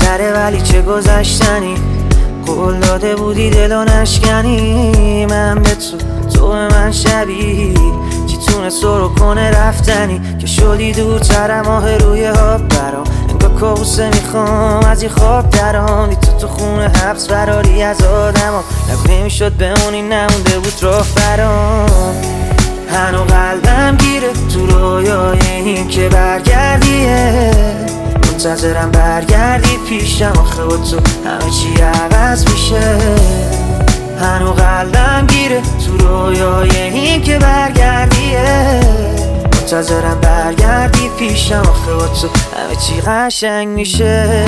بهتره ولی چه گذشتنی. قول داده بودی دلو نشکنی، من به تو به من شبیه. چی تونست رو کنه رفتنی که شدی دورتر ماه روی آب برام. انگار کابوسه میخوام از این خواب درام. تو خونه حبس فراری از آدم لب نمیشد بمونی، نمونده بود راه برام. هنو قلبم گیره تو رویای این که برگردیه. منتظرم برگردی پیشم، آخه با تو همه چی عوض میشه. هنو قلبم گیره تو رویای این که برگردیه. منتظرم برگردی پیشم، آخه با تو همه چی قشنگ میشه.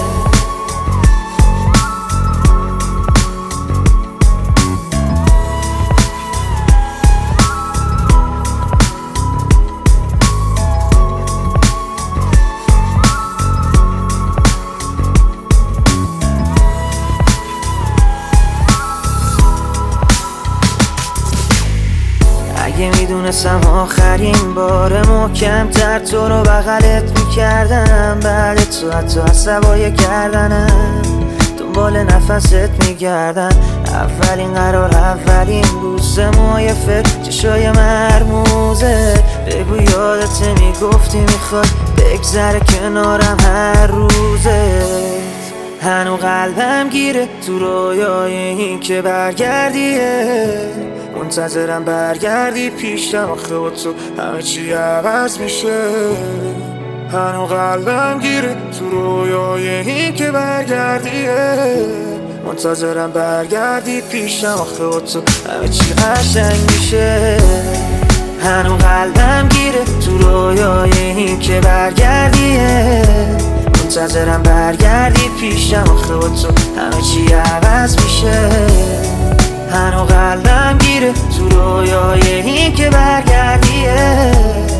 اگه میدونستم آخرین بار محکم‌تر تو رو بغلت میکردم، بعد تو حتی عصبای کردنم دنبال نفست میگردم. اولین قرار اولین بوسه، موهای فکر چشای مرموزه. بگو یادت میگفتی میخوای بگذره کنارم هر روزه. هنو قلبم گیره تو رویای این که برگردیه. منتظرم برگردی پیشم، آخه با تو همه چی عوض میشه. هنو قلبم گیره تو رویای این که برگردیه. منتظرم برگردی پیشم، آخه با تو همه چی قشنگ میشه. هنو قلبم گیره تو رویای این که برگردیه. منتظرم برگردی پیشم، آخه با تو همه چی عوض میشه. هنو قلبم گیره تو رویای این که برگردیه.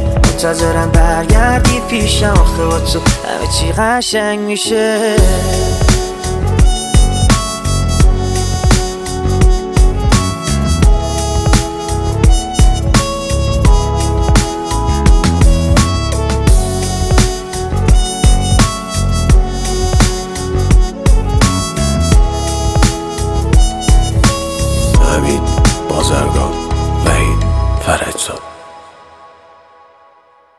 منتظرم برگردی پیشم، آخه با تو همه چی قشنگ میشه.